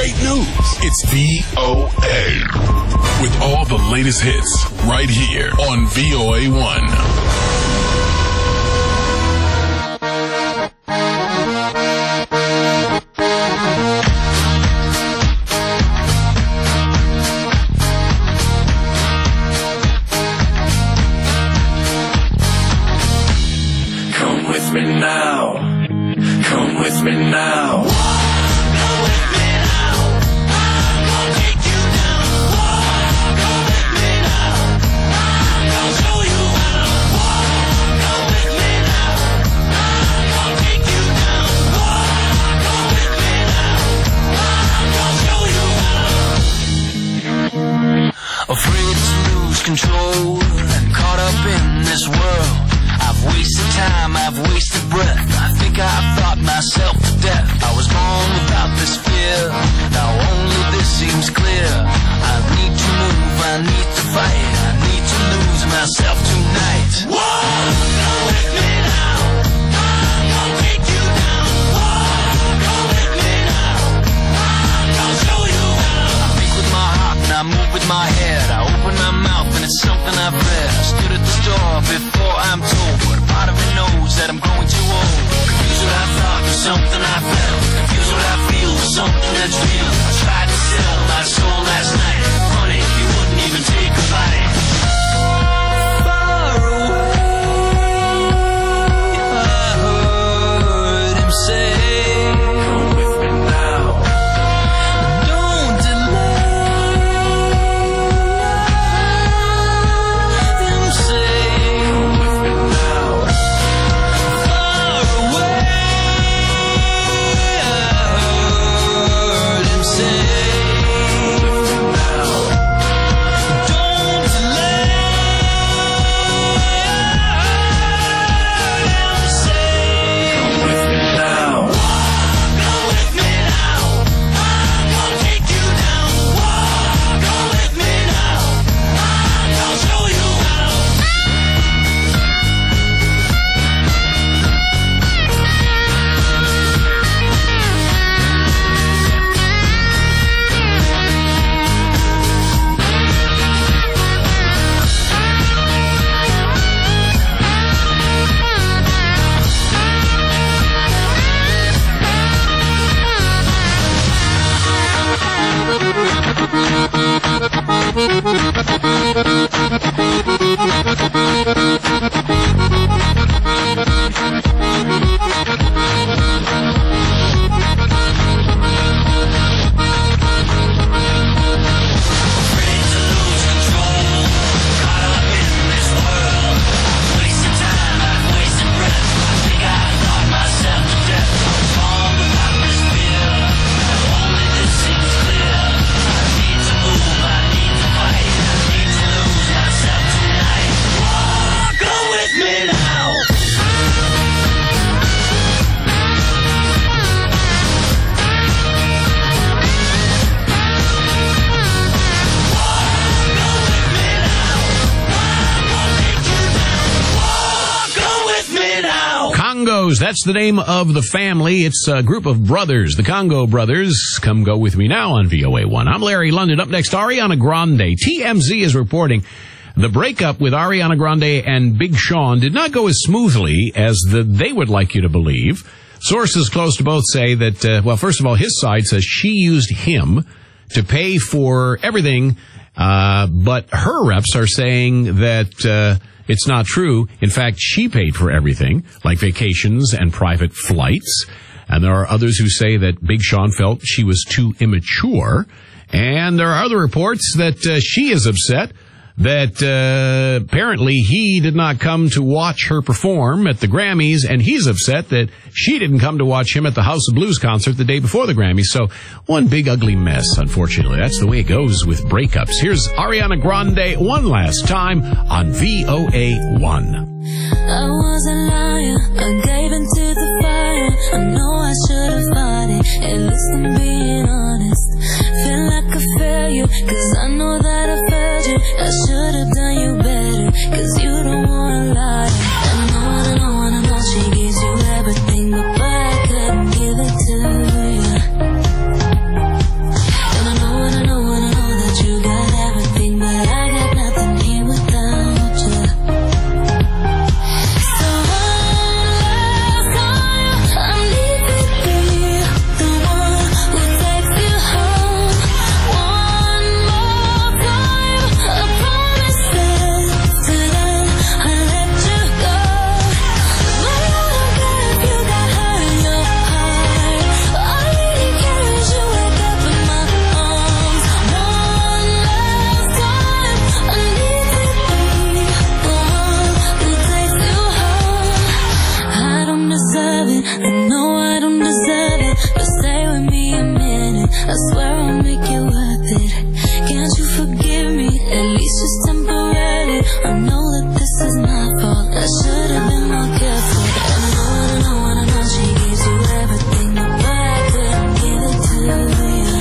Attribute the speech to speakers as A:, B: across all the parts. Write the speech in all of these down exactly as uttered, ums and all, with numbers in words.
A: great news. It's V O A. With all the latest hits right here on V O A one.
B: Afraid to lose control and caught up in this world. I've wasted time, I've wasted breath. I think I've thought myself to death. I was born without this fear. Now only this seems clear. I need to move, I need to fight. I need to lose myself tonight. Whoa, go with me now. I'm gonna take you down. Whoa, go with me now. I'm gonna show you how. I think with my heart and I move with my head. I open my mouth and it's something I've read. I stood at the store before I'm told, but a part of me knows that I'm growing too old. Confused what I thought with something I felt. Confused what I feel with something that's real. I tried to sell my soul last night. Funny, you wouldn't even take a bite. Far away, I heard him say, come with me now. Don't delay. Him say, come with me now. Far away, I heard him say, come with me now. Don't delay. Him say, come with me now. Go with me now. I'm gonna take you down. Go with me now. I'm gonna show you how. Afraid to lose control, caught up in this world. I've wasted time, I've wasted breath. I think I thought myself to death. I was born without this fear. Now only this seems clear. I need to move, I need to fight. I need to lose myself tonight. Whoa, go with me now.
C: Congos, that's the name of the family. It's a group of brothers, the Congo Brothers. Come go with me now on V O A one. I'm Larry London. Up next, Ariana Grande. T M Z is reporting the breakup with Ariana Grande and Big Sean did not go as smoothly as the, they would like you to believe. Sources close to both say that, uh, well, first of all, his side says she used him to pay for everything, uh, but her reps are saying that uh, it's not true. In fact, she paid for everything, like vacations and private flights. And there are others who say that Big Sean felt she was too immature. And there are other reports that uh, she is upset that uh, apparently he did not come to watch her perform at the Grammys, and he's upset that she didn't come to watch him at the House of Blues concert the day before the Grammys. So one big ugly mess, unfortunately. That's the way it goes with breakups. Here's Ariana Grande one last time on V O A one.
D: I was a liar, I gave into the fire. I know I should have fought it, at least I'm being honest. Feel like a failure, cause I know that I failed you. I should have done you better, cause you don't wanna lie. I know, I know, I know she gives you everything, but boy, I couldn't give it to you. I swear I'll make it worth it. Can't you forgive me, at least just temporarily? I know that this is my fault, I should have been more careful. I know, I know, I know she gives you everything, but I couldn't give it to you.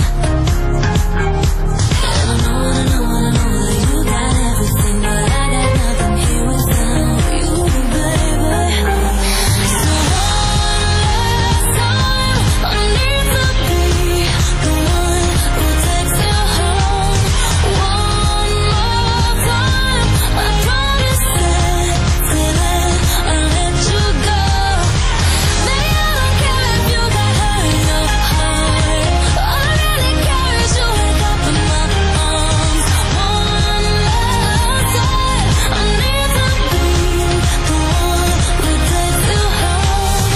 D: And I know, I know, I know that you got everything, but I got nothing here without you, baby. So one last time, I need to be the one who takes you home. One more time, I promise that till then I'll let you go. Baby, I don't care if you got hurt in your heart. All I really care is you wake up in my arms. One last time, I need to be the one who takes you home.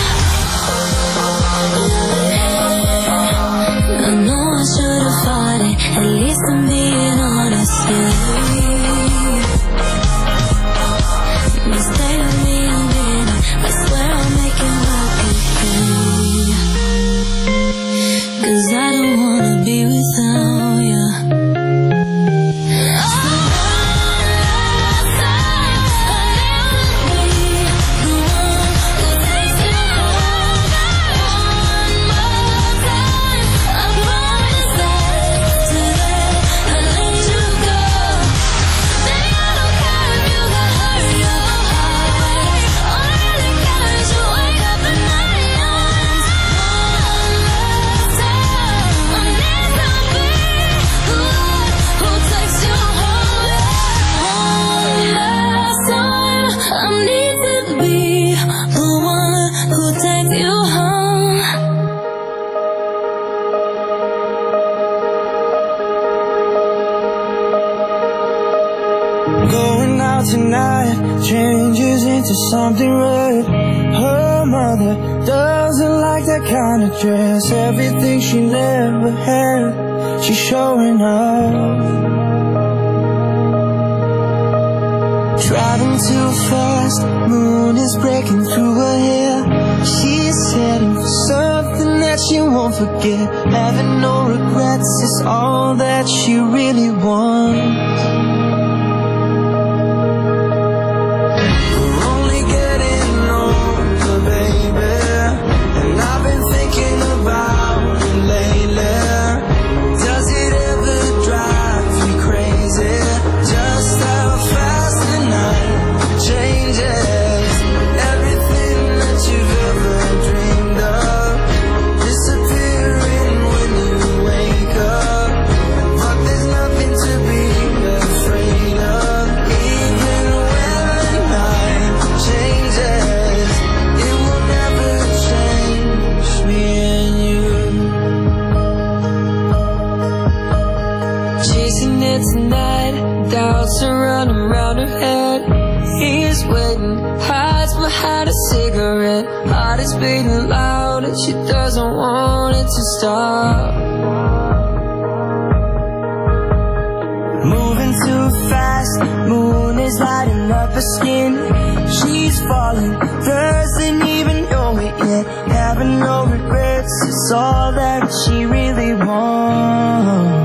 D: I know I should have fought it, at least I'm being honest, yeah. You stay with me a minute, I swear I'll make it work again. 'Cause I don't wanna be without you. So one last time, I need to be the one who takes you home. One more time, I promise that till then I'll let you go. Baby, I don't care if you got hurt in your heart. All I really care is you wake up in my arms. One last time, I need to be the one who takes you home. One last time, I need to be the one who takes you home.
E: Going out tonight changes into something red. Her mother doesn't like that kind of dress. Everything she never had, she's showing off. Driving too fast, moon is breaking through her hair. She's heading for something that she won't forget. Having no regrets is all that she really wants. We're only getting older, baby, and I've been thinking about it lately. Does it ever drive you crazy? Just how fast the night changes. Everything that you've ever dreamed of disappearing when you wake up. But there's nothing to be afraid of. Even when the night changes, it will never change me and you. Chasing it tonight, doubts are running around her head. He's waiting, hides behind a cigarette. Heart is beating loud and she doesn't want it to stop. Moving too fast, moon is lighting up her skin. She's falling, doesn't even know it yet. Having no regrets is all that she really wants.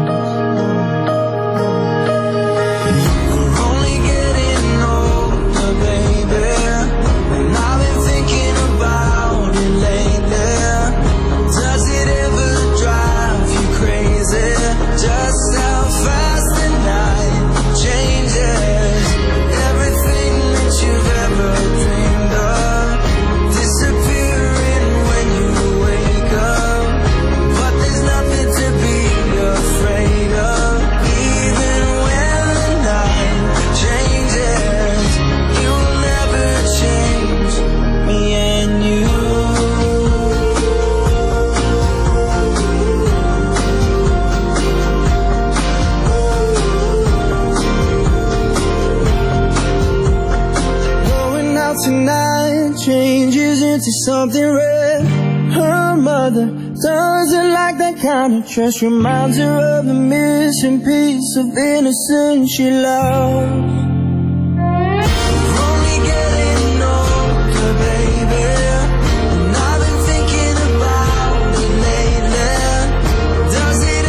E: We're only getting older, baby, and I've been thinking about it lately. Does it ever drive you crazy? Just how fast the night changes. Everything that you've ever dreamed of disappearing when you wake up. But there's nothing to be afraid of. Even when the night changes, it will never change me and you. Going out tonight changes into something red. Her mother doesn't like that kind of dress. Reminds her of the missing piece of innocence she loves. We're only getting older, baby, and I've been thinking about it lately. Does it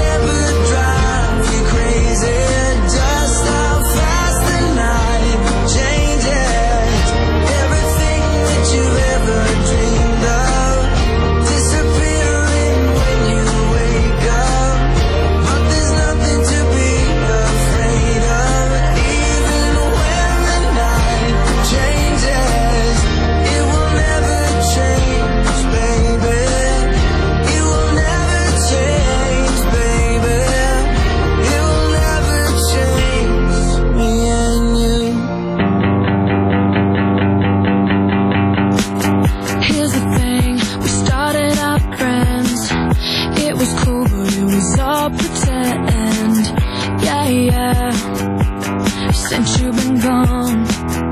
D: over, it was all pretend. Yeah, yeah, since you've been gone.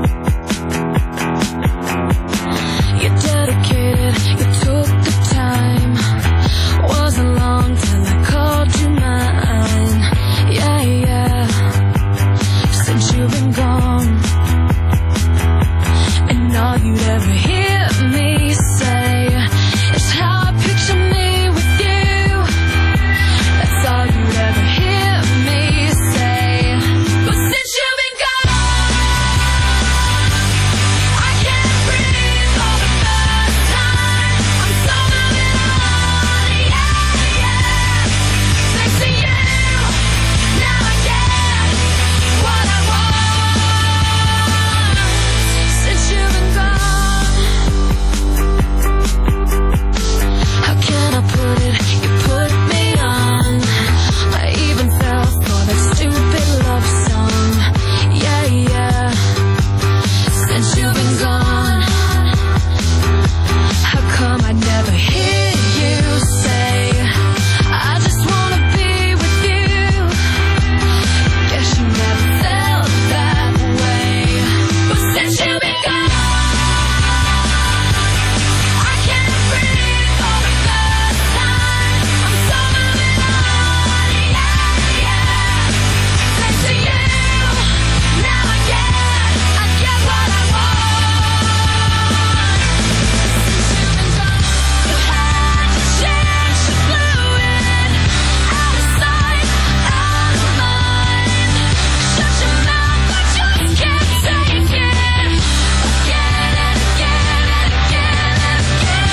D: You're dedicated, you took the time. Wasn't long till I called you mine. Yeah, yeah, since you've been gone. And all you'd ever hear me say is how I picture me with you. That's all you'd ever hear me say. But since you've been gone, I can't breathe for the first time. I'm so moving on, yeah, yeah. Thanks to you, now I get what I want. Since you've been gone, how can I put it? You put me on. I even fell for that stupid love song. Yeah, yeah. Since you've been gone, how come I never hear you say, I just wanna be with you? Guess you never felt that way. But since you've been gone, I can't breathe for the first time. I'm so moving on, yeah, yeah. Thanks to you, now I get, I get what I want. Since you've been gone, you had your chance, you blew it. Out of sight, out of mind. Shut your mouth, I just can't take it. Again and again and again and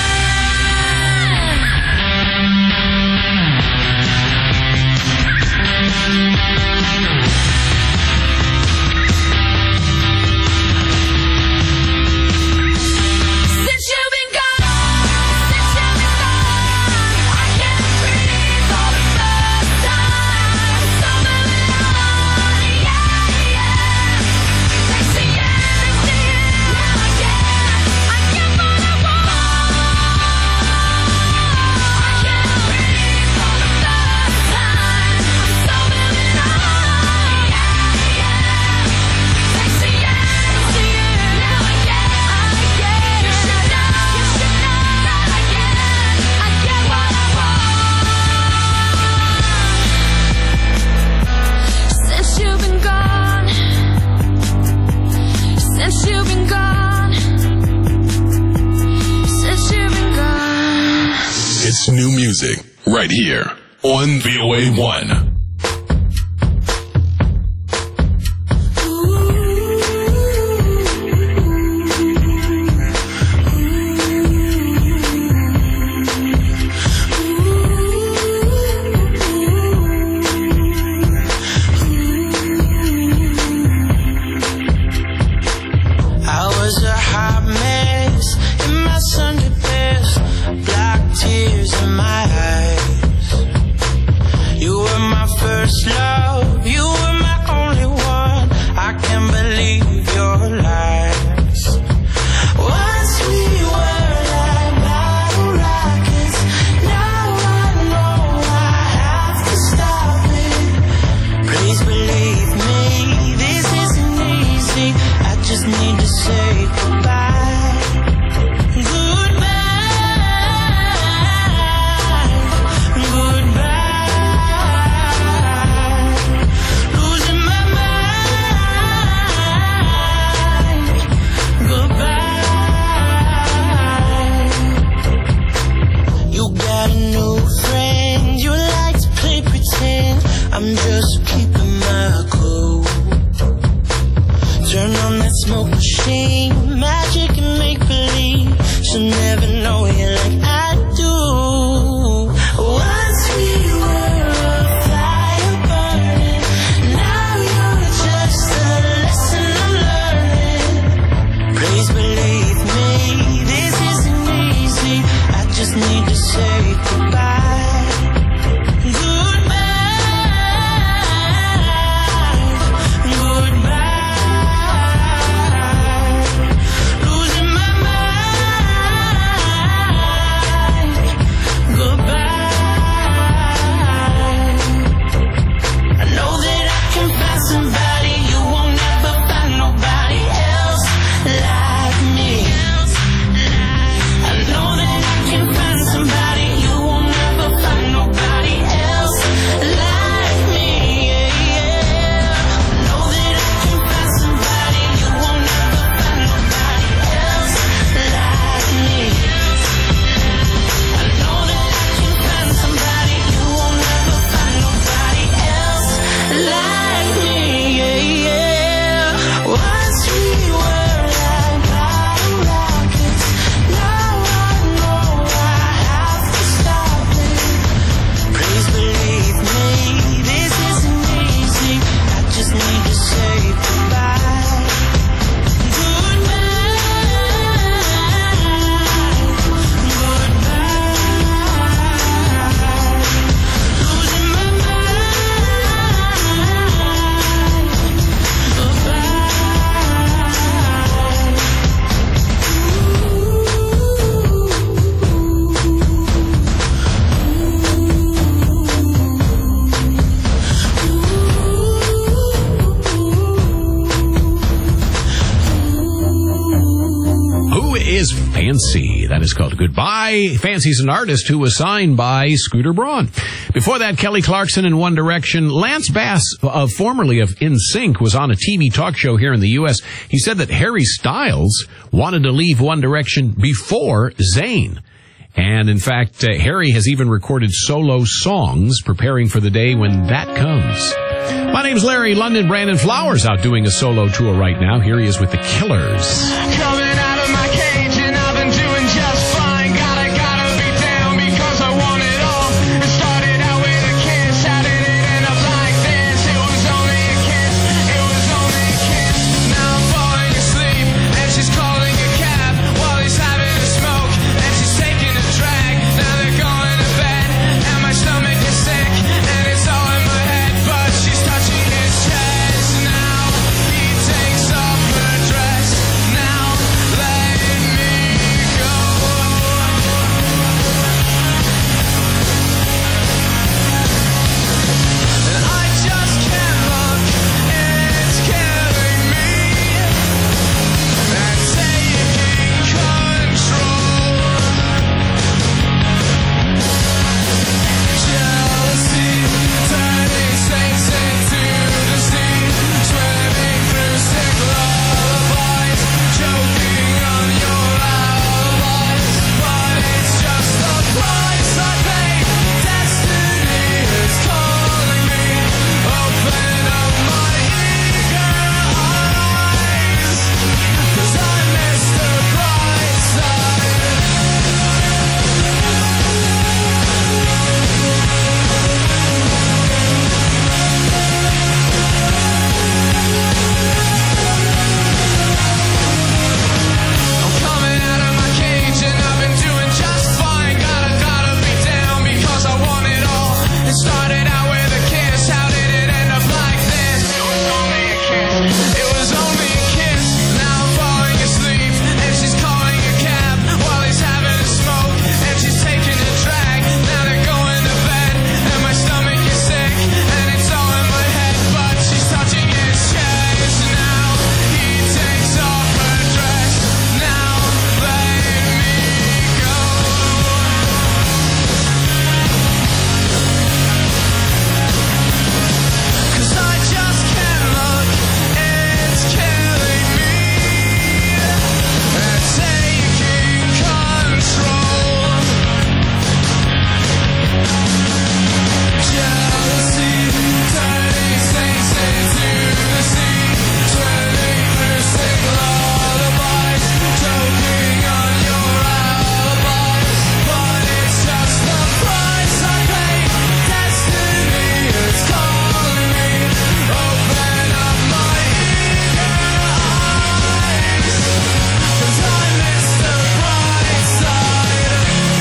D: since you've been gone, since you've been gone, I can't breathe for the first time. I'm so moving on, yeah, yeah. Thanks to you, thanks to you, now I get, I get what I want. I can't breathe for the first time. I'm so moving on, yeah, yeah. Thanks to you, thanks to you, now I get, I get. You should know, you should know that I get, I get what I want. Since you've been gone, since you've been gone, since you've been gone.
A: It's new music right here on V O A one.
E: I was a hot mess in my Sunday best, black tears in my eyes. You were my first love, you were my only one. I can't believe your lies. Once we were like battle rockets, now I know I have to stop it. Please believe me, this isn't easy. I just need to say goodbye. Goodbye. Goodbye. Losing my mind. Goodbye. You got a new friend, you like to play pretend. I'm just keeping my cool. Turn on that smoke machine, magic and make believe. She'll never know you like I do. Once we were a fire burning, now you're just a lesson I'm learning. Please believe me, this isn't easy. I just need to say goodbye. Goodbye.
C: That is called Goodbye. Fancy's an artist who was signed by Scooter Braun. Before that, Kelly Clarkson in One Direction. Lance Bass, uh, formerly of N Sync, was on a T V talk show here in the U S. He said that Harry Styles wanted to leave One Direction before Zayn. And in fact, uh, Harry has even recorded solo songs preparing for the day when that comes. My name's Larry London. Brandon Flowers out doing a solo tour right now. Here he is with the Killers.
F: Coming out of my cage and I've been doing just fine. Gotta, gotta be down because I want it all. It started out with a kiss. How did it end up like this? It was only a kiss. It was only a kiss. Now I'm falling asleep and she's calling a cab while he's having a smoke and she's taking a drag. Now they're going to bed and my stomach is sick and it's all in my head, but she's touching his chest. Now he takes off her dress. Now let me go. And I just can't look, it's killing me. And taking control. Jealousy turning saints into the sea, swimming through sick lullabies, choking on your alibis. But it's just the price I pay. Destiny is calling me. Open up my eager eyes, 'cause I miss the bright side. I'm coming out of my cage and I've been doing just fine. Gotta, gotta be down because I want it all. It started out with a kiss. How did it end up like this? It was only a kiss. It was only a kiss. Now I'm falling asleep and she's calling a cab while he's having a smoke and she's taking a drag. Now they're going to bed and my stomach is sick and it's all in my head, but she's touching his chest. Now he takes off her dress. Now let me go. 'Cause I just can't look, it's killing me. And taking control. Jealousy turning saints into the sea, swimming through sick lullabies, choking on your alibis. But it's just the price I pay. Destiny is calling me. Open up my eager eyes, 'cause I miss the bright side.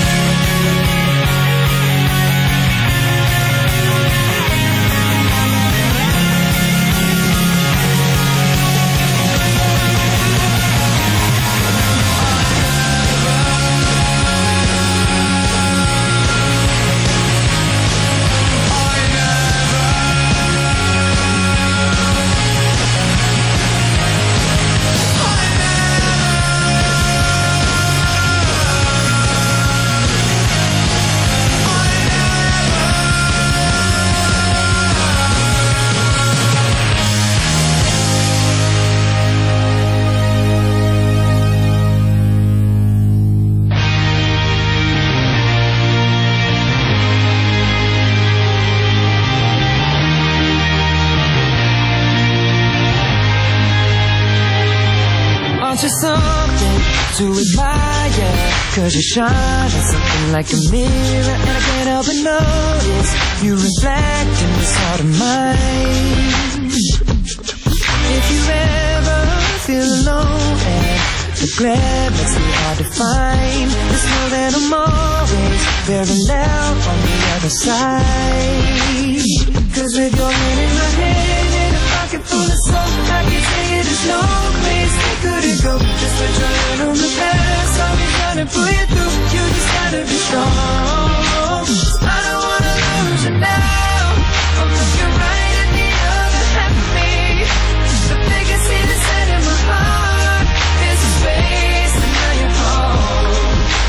F: Aren't you something to admire? 'Cause you shine on something like a mirror, and I can't help but notice you reflect in this heart of mine. If you ever feel alone and the glare makes me hard to find, just know that I'm always very loud on the other side. 'Cause with your hand in my hand and a pocket full of soap, I can say it is no place we couldn't go. Just put your hand on the past, I'll be trying to pull you through. You just gotta be strong. I don't wanna lose you now. I'm looking right at the other half of me. The biggest thing that's in my heart is a space, and now you're home.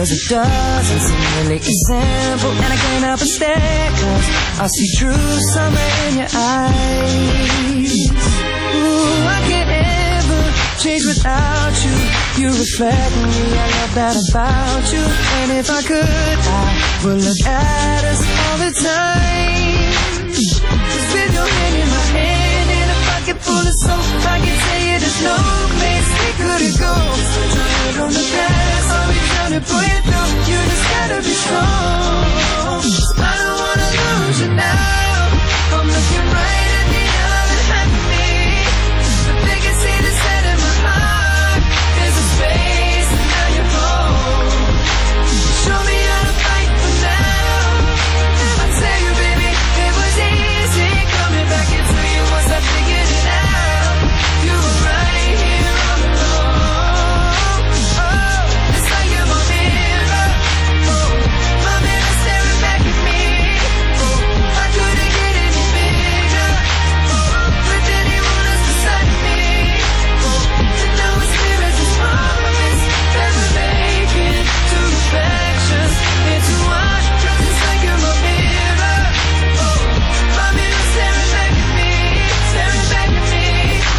F: Cause it doesn't seem really simple, and I can't help but stare, cause I see true summer in your eyes. Ooh, I can't ever change without you. You reflect me, I love that about you. And if I could, I would look at us all the time. Cause with your hand in my hand and a pocket full of soap, I can tell you there's no place we couldn't go. Put your head on the gas, I'll be trying to pull you through. You just gotta be strong. I don't wanna lose you now. I'm looking right at the other half of me. The biggest see the set in my heart. There's a space and now you're home. Show me how to fight for now. I tell you, baby, it was easy coming back into you once I figured it out. You were right here all along. Oh, it's like you're my mirror. Oh, my mirror staring back at me. Oh, I couldn't get any bigger. Oh, with anyone else beside me. Oh, and now it's clear as this promise that we're making two reflections into one. Cause it's like you're my mirror. Oh, my mirror staring back at me, staring back at me.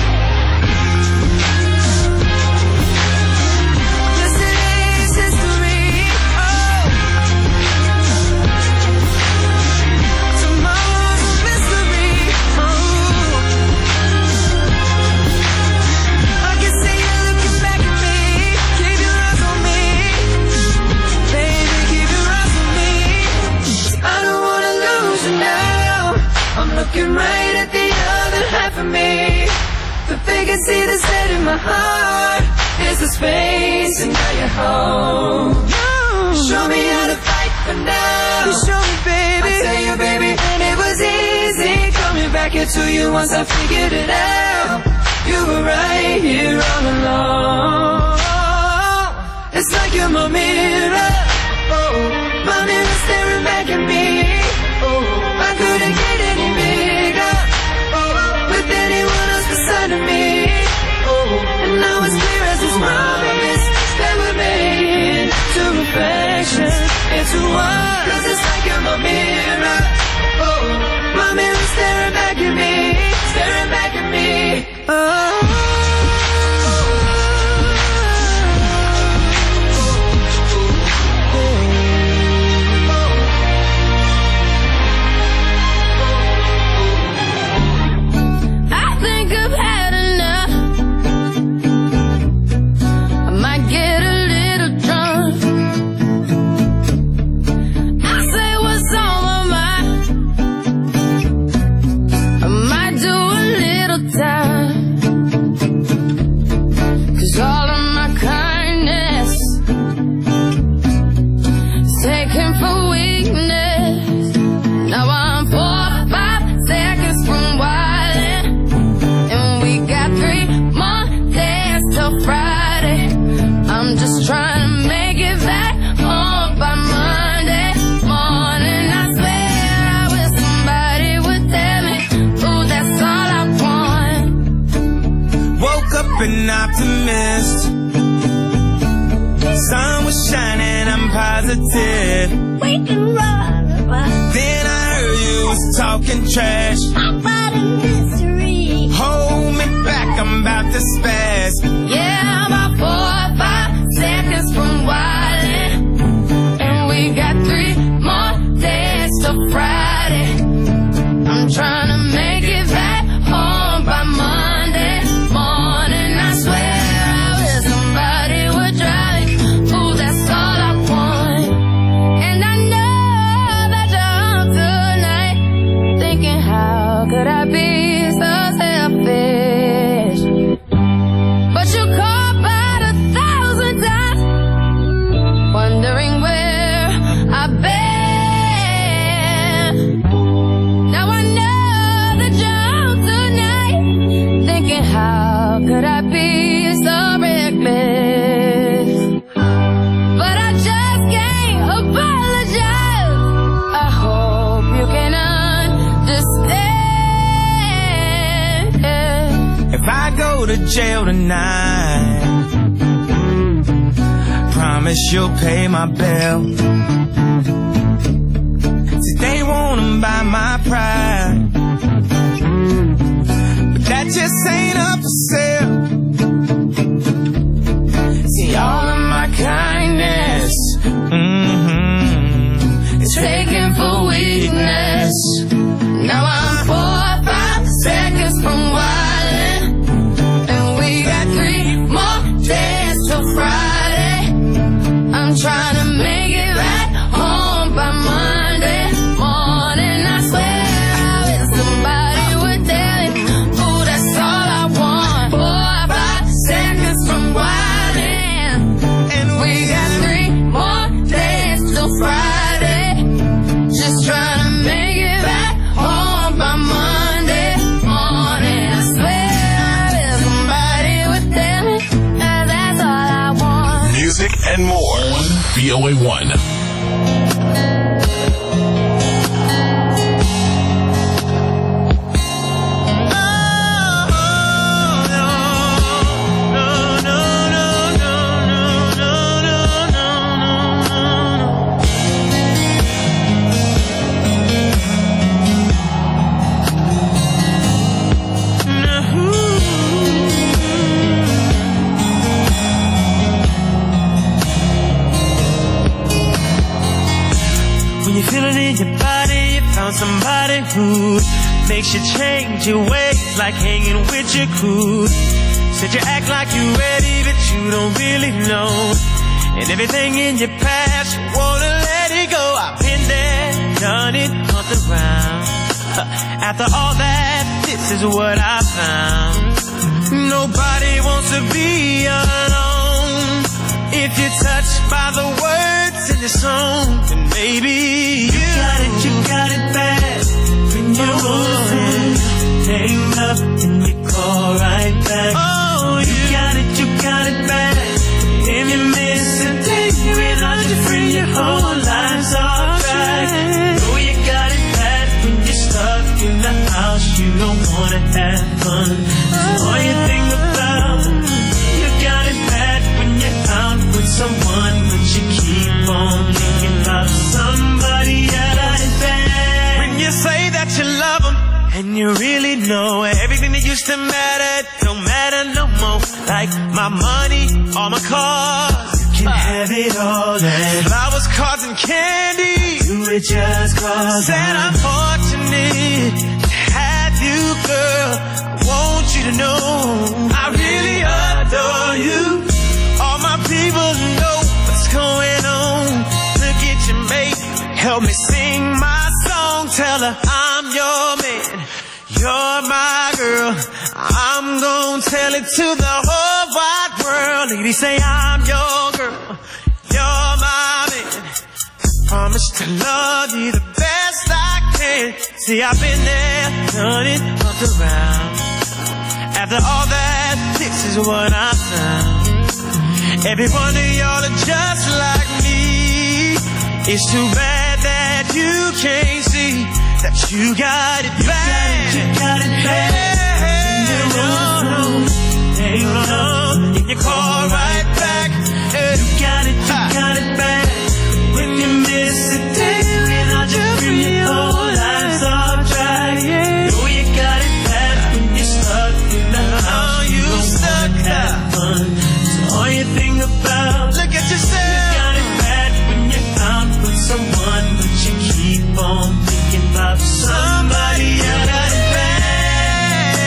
F: Yesterday's history. Oh, tomorrow's a mystery. Oh, I can see you looking back at me. Keep your eyes on me, baby. Keep your eyes on me. 'Cause I don't wanna lose you now. I'm looking right at the other half of me. The vacancy that's set in my heart is the space, and now you're home. Show me how to fight for now. You show me, baby. I tell you, baby, and it was easy coming back into you once I figured it out. You were right here all along. It's like you're my mirror. Oh, my mirror staring back at me. Oh, I couldn't get any bigger. Oh, with anyone else beside of me. Oh, and now it's clear as this promise that we're making two reflections into one. Cause it's like you're my mirror. Oh, my mirror staring back at me, staring back at me. Oh.
D: I think I've had enough. I might get a little drunk. I say what's on my mind. I might do a little time. 'Cause all of my kindness is taken for weakness. Now I'm four or five seconds from wildin'. And we got three more days till Friday. I'm just trying to make it back home by Monday morning. I swear I wish somebody would tell me, ooh, that's all I want.
E: Woke up an optimist. Sun was shining, I'm positive.
D: We can run, but
E: Then I heard you was talking trash.
D: I'm about a mystery.
E: Hold me back, I'm about to spaz.
D: Yeah, I'm about four or five seconds from wildin'. And we got three more days till Friday. I'm trying to make it back home by Monday morning. I swear I wish somebody would drive me. Ooh, that's all I want. And I know that you're up tonight, thinking how could I be so selfish? But you called about a thousand times, wondering where I've been. Now I know that you're out tonight, thinking how could I be so reckless? But I just can't apologize. I hope you can understand.
E: If I go to jail tonight, promise you'll pay my bill. See, they wanna buy my pride, but that just ain't up for sale. See, all of my kindness, mm-hmm, it's taken for weakness. Now I'm four or five seconds from wildin', and we got three more days till Friday. I'm trying to make it right home by Monday morning. I swear I wish somebody would tell me, oh, that's all I want. Four or five seconds from wildin', and we got three more days till Friday. Just trying to make it back home by Monday morning. I swear I wish somebody would tell me that that's all I want.
A: Music and more. V O A one.
E: You feel it in your body, you found somebody who makes you change your ways, like hanging with your crew. Said you act like you're ready, but you don't really know. And everything in your past, you wanna let it go. I've been there, done it, humped around. After all that, this is what I found. Nobody wants to be alone. If you're touched by the words in the song, then maybe you, you got it, you got it bad. When you're moving, hang up and you call right back. Oh, you got it, you got it bad. If you miss a day without you free, your whole life's off track. Oh, you got it bad when you're stuck in the house, you don't wanna have fun. All you think about, you got it bad when you're out with someone, but you keep on thinking about somebody else. When you say that you love them, and you really know everything that used to matter don't matter no more. Like my money, all my cars, you can have it all. And flowers, cards, and candy, you were just cause said I'm fortunate to have you, girl. I want you to know I really adore you. All my people know what's going on. Look at your mate, help me sing my song. Tell her I'm your man, you're my girl. I'm gonna tell it to the whole wide world. Lady, say I'm your girl, you're my man. Promise to love you the best I can. See, I've been there, done it, up around. After all that, this is what I found. Every one of y'all are just like me. It's too bad that you can't see that you got it bad. You got it bad. You're wrong. You're wrong. You call right back. You got it, you got it bad. When you miss a day without you, free your whole life's off track. Oh, you got it bad when you're stuck in the house. You stuck have fun. So all you think about, look at yourself. You got it bad when you're out with someone, but you keep on thinking about somebody else. Got it bad.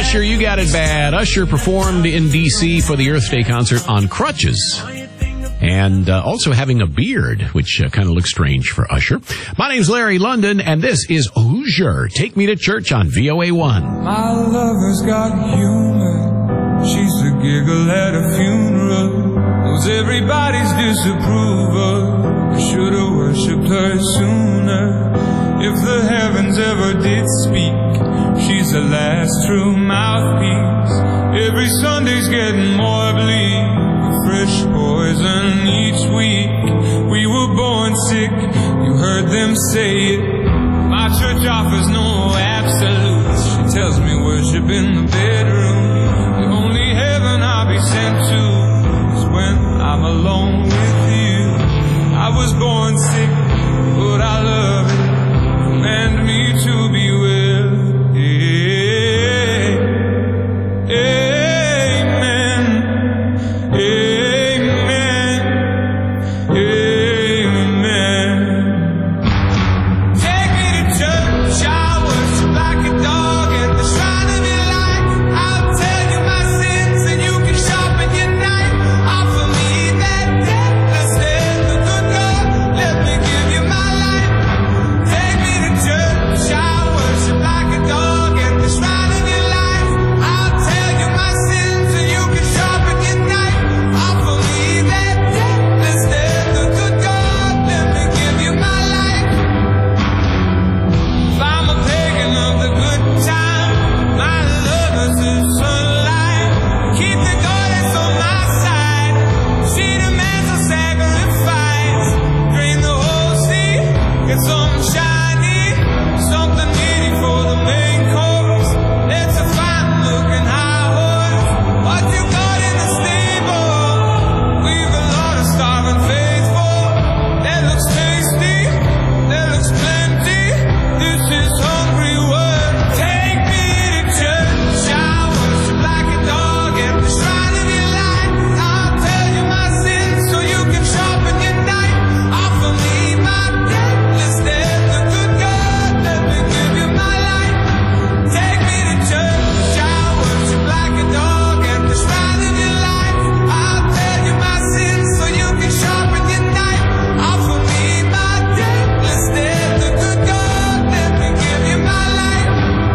C: Usher, You Got It Bad. Usher performed in D C for the Earth Day concert on crutches. And uh, also having a beard, which uh, kind of looks strange for Usher. My name's Larry London, and this is Hoosier. Take Me to Church on V O A one.
G: My lover's got humor. She's the giggle at a funeral. Knows everybody's disapproval. I should have worshipped her sooner. If the heavens ever did speak, she's the last true mouthpiece. Every Sunday's getting more bleak. Fresh poison each week. We were born sick, you heard them say it. My church offers no absolutes. She tells me worship in the bedroom. The only heaven I'll be sent to is when I'm alone with you. I was born sick, but I love it. Command me to be well. Amen. Amen. Amen. Take me to church, I worship like a dog at the shrine of your life. I'll tell you my sins and you can sharpen your knife. Offer me that deathless death, the good God, let me give you my life. Take me to church, I worship like a dog at the shrine of your life. I'll tell you my sins and you can sharpen your knife. Offer me that deathless death, the good God, let me give you my life. If I'm a pagan of the good time, my lover's is sunlight. Keep the goddess on my side. She demands a sacrifice. Drain the whole sea, get something shiny, something needy for the main course. It's a fine looking high horse. What you got in the stable? We've a lot of starving faithful. That looks tasty, that looks plenty. This is hungry work. Take me to church, I worship like a dog at the shrine of your life. I'll tell you my sins so you can sharpen your knife. Offer me my deathless death, the good God, let me give you my life. Take me to church, I worship like a dog at the shrine of your life. I'll tell you my sins so you can sharpen your knife. Offer me my deathless death, the good God, let me give you my life.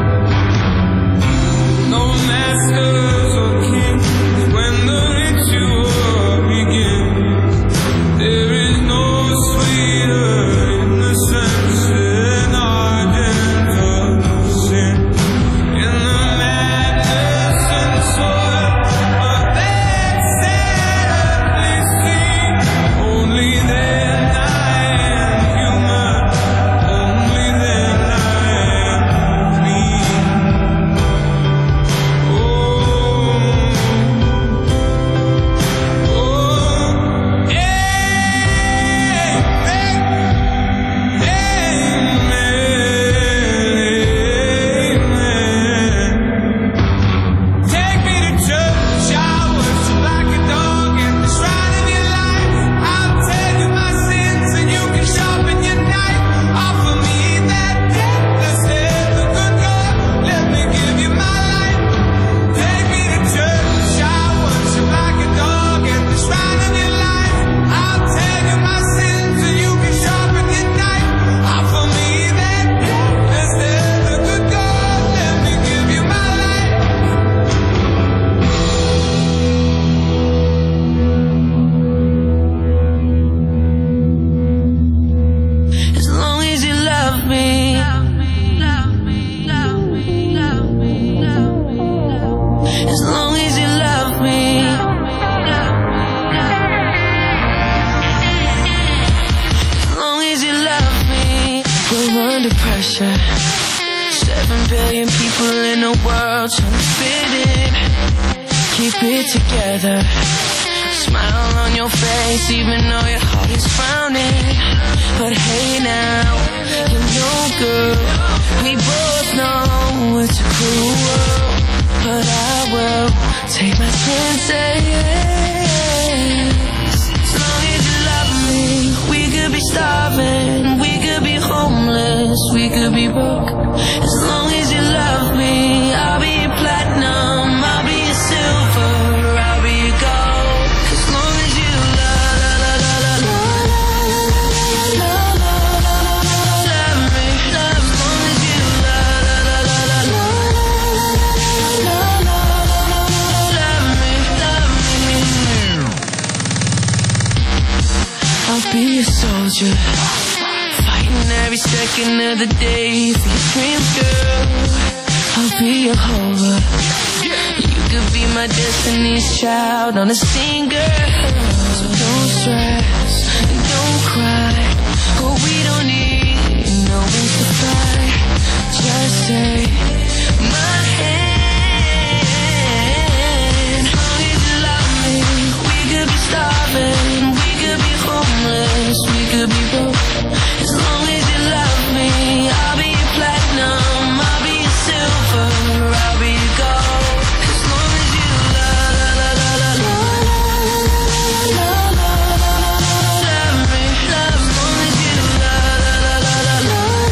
G: No masters or kings when the ritual begins. There is no sweeter innocence than ardent of sin. In the madness and soil of that sadly scene, only then I am human. Only then I am clean. Oh, oh, amen. Take me to church, I worship like a dog at the shrine of your life. I'll tell you my sins and you can sharpen your knife. Offer me that deathless death, the good God, let me give you my life. Take me to church, I worship like a dog at the shrine of your life. I'll tell you my sins and you can sharpen your knife. Offer me that deathless death, the good God, let me give you my life.
D: As long as you love me, as long as you love me, as long as you love me. We're under pressure. Seven billion people in the world trying to fit in. Keep it together. Smile on your face even though your heart is frowning. But hey now, you're no good. We both know it's a cruel world, but I will take my chances. As long as you love me, we could be starving, we could be homeless, we could be broke. As long as you love me, I'll be platinum.
F: need you. Fighting every second of the day for your dreams, girl. I'll be your Jehovah. You could be my destiny's child on a singer. So don't stress and don't cry. Oh, we don't need no wings to fly. Just take my hand. How did you love me? We could be starving, we could be homeless, we could be broke. As long as you love me, I'll be your platinum, I'll be your silver, I'll be your gold. As long as you love, love, love, love, love, love me, love. As long as you love, love, love, love,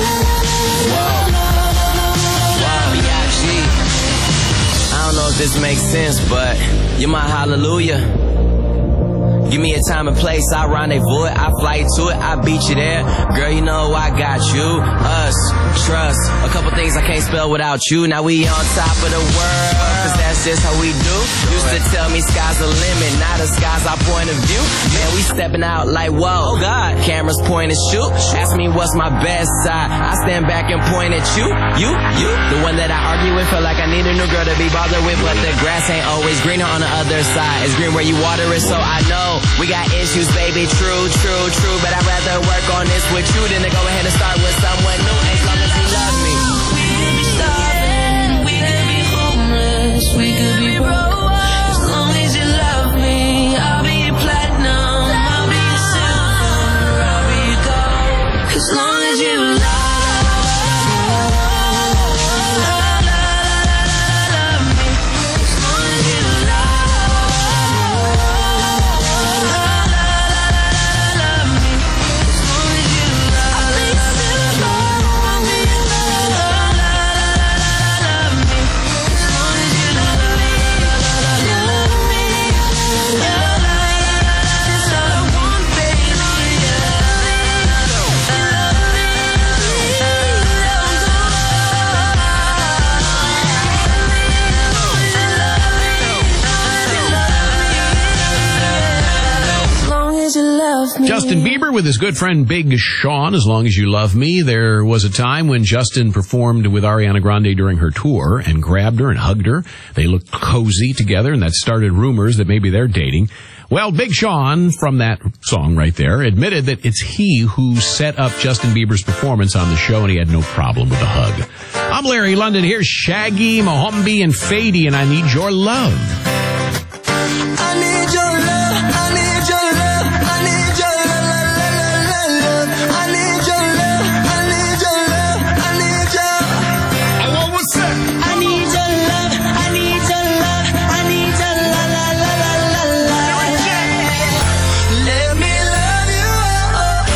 F: love. I don't know if this makes sense, but you're my hallelujah. Give me a time and place, I rendezvous it, I fly to it, I beat you there. Girl, you know I got you, us, trust. A couple things I can't spell without you. Now we on top of the world, cause that's just how we do. Used to tell me sky's the limit, now the sky's our point of view. Man, we stepping out like whoa, oh God. Cameras point and shoot, ask me what's my best side, I stand back and point at you, you, you. The one that I argue with, feel like I need a new girl to be bothered with. But the grass ain't always greener on the other side. It's green where you water it, so I know we got issues, baby, true, true, true. But I'd rather work on this with you than to go ahead and start with someone new. As long as you love me. We could be starving, we could be homeless, we could be broke. As long as you love me, I'll be your platinum, I'll be your silver, I'll be your gold. As long as you love me.
C: Justin Bieber with his good friend Big Sean, As Long As You Love Me. There was a time when Justin performed with Ariana Grande during her tour and grabbed her and hugged her. They looked cozy together, and that started rumors that maybe they're dating. Well, Big Sean, from that song right there, admitted that it's he who set up Justin Bieber's performance on the show, and he had no problem with the hug. I'm Larry London. Here's Shaggy, Mohombi, and Fady, and I Need Your Love.
E: I need your love, I need your love, I need your love, love, love, love, love. I need your love, I need your love, I need your love. What was that? I need your love, I need your love, I need your love, la, la, la, la, la. Let me love you, oh, oh,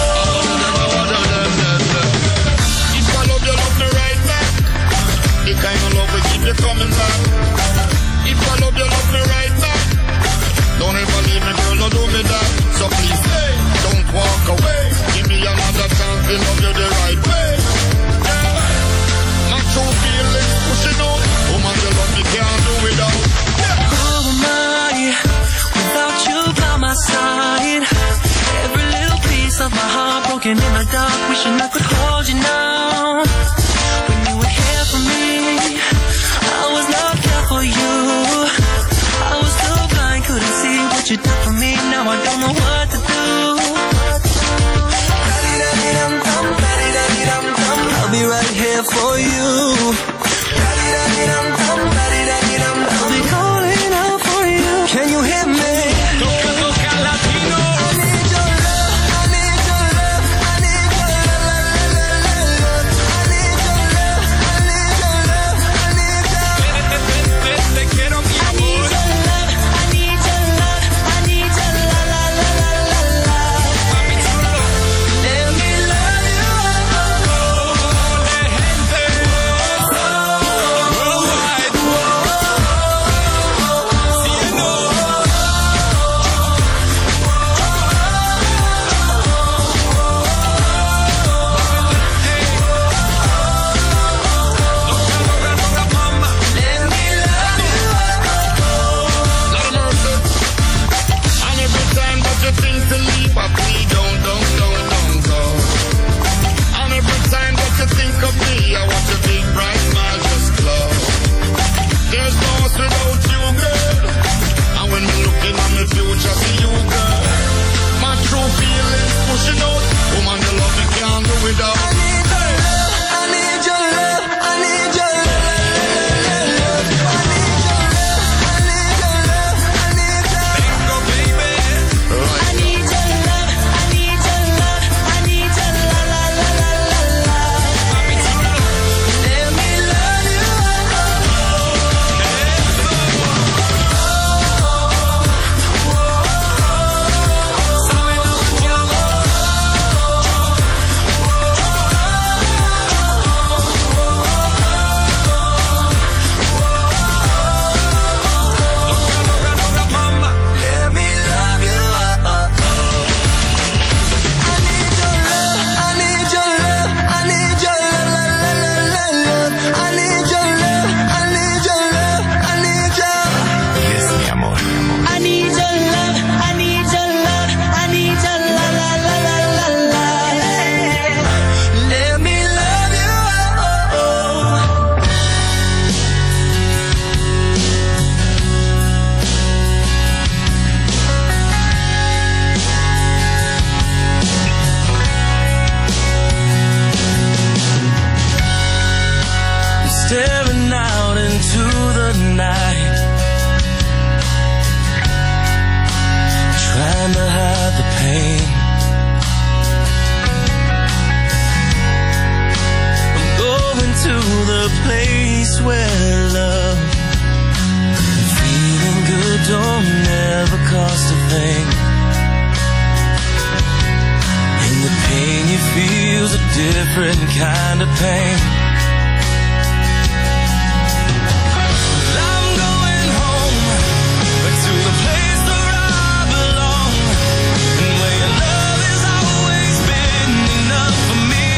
E: oh. If I love you, love me right back. The kind of love will keep you coming back. If I love you, love me right back. Don't ever leave me, girl, no do me that. So please stay, don't walk away. Give me another chance to love you the right way. Yeah. My true feelings pushing out. Woman, you love me, can't do without. Yeah.
F: Who am I without you by my side? Every little piece of my heart broken in the dark, wishing I could hold you now. When you were here for me, I was not there for you. I was so blind, couldn't see what you did for me. Now I don't know what to do. I'll be right here for you. I'll be calling out for you. Can you hear me? I need your love, I need your love, I need your love,
B: different kind of pain. I'm going home to the place where I belong, and where your love has always been enough for me.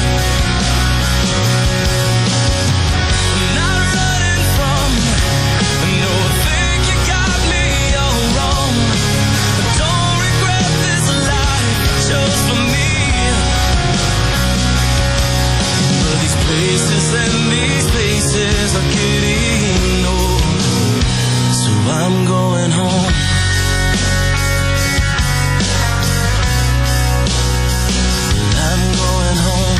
B: I'm not running from, no, I think you got me all wrong. I don't regret this life I chose for me. But these places and these places are getting old, so I'm going home. I'm going home.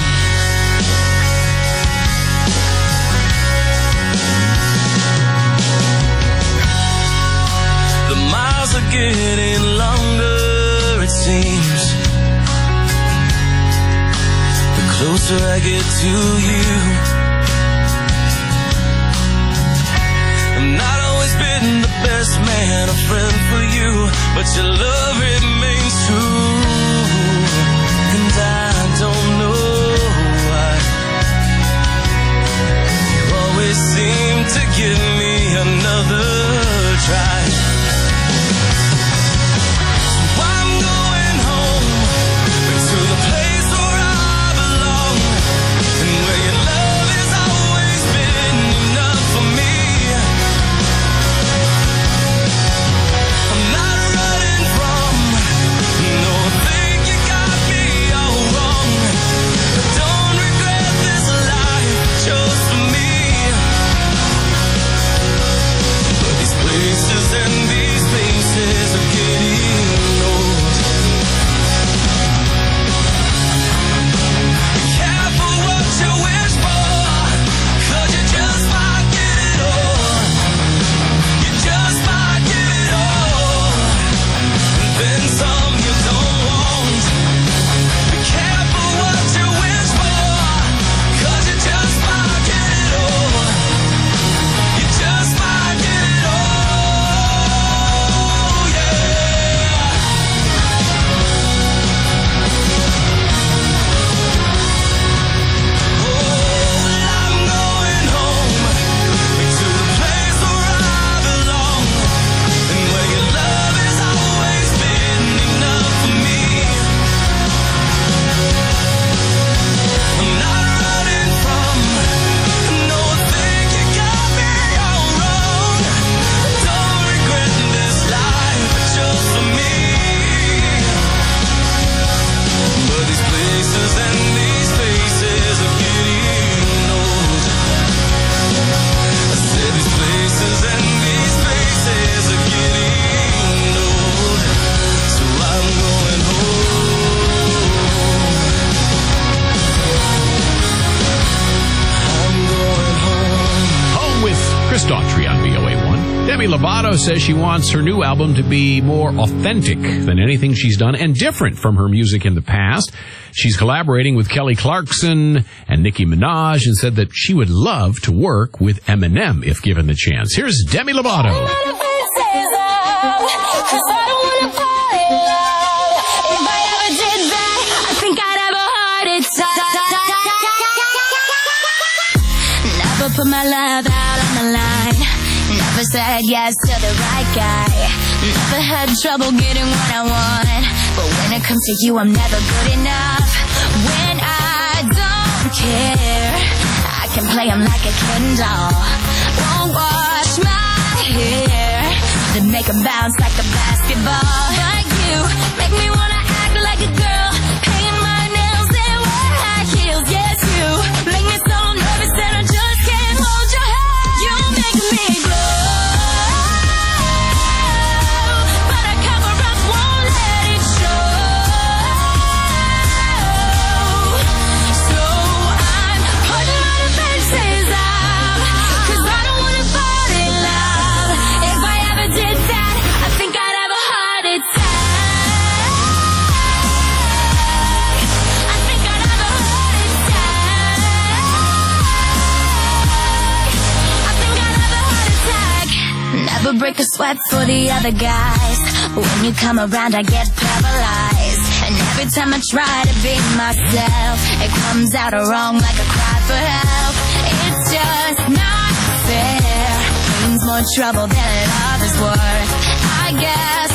B: The miles are getting longer, it seems. The closer I get to you. I've not always been the best man, a friend for you, but your love remains true. And I don't know why you always seem to give me another try. So I'm going home to the place where I belong, and where your love has always been enough for me. I'm not running from, no, I think you got me all wrong. I don't regret this life I chose for me. But these places and these places are getting old. Be careful what you wish for, 'cause you just might get it all. You just might get it all, and then some you don't want. Be careful what you wish for, 'cause you just might get it all. You just might get it all, yeah. Oh, well, I'm going home to the place where I belong, and where your love has always been enough for me. I'm not running from, no, I think you got me all wrong. I don't regret this life I chose for me. But these places and these places are getting old. I said these places and these places are getting old, so I'm going home. I'm going home.
C: Home with Chris Daughtry on V O A one. Demi Lovato says she wants her new album to be more authentic than anything she's done and different from her music in the past. She's collaborating with Kelly Clarkson and Nicki Minaj and said that she would love to work with Eminem if given the chance. Here's Demi Lovato.
D: Never put my love out on the line. Never said yes to the right guy. Never had trouble getting what I want. But when it comes to you, I'm never good enough. When I don't care, I can play him like a Ken doll. Won't wash my hair to make him bounce like a basketball. But you make me wanna act like a girl, paint my nails and wear high heels. Yes, you make me so nervous that I just can't hold your hand. You make me glow, but I cover up, won't let it show. So I'm putting my defenses up, 'cause I don't wanna fall in love. If I ever did that, I think I'd have a heart attack. I think I'd have a heart attack. I think I'd have a heart attack. Never break a sweat for the other guys. When you come around, I get paralyzed. And every Every time I try to be myself, it comes out wrong like a cry for help. It's just not fair. Pain's more trouble than love is worth. I guess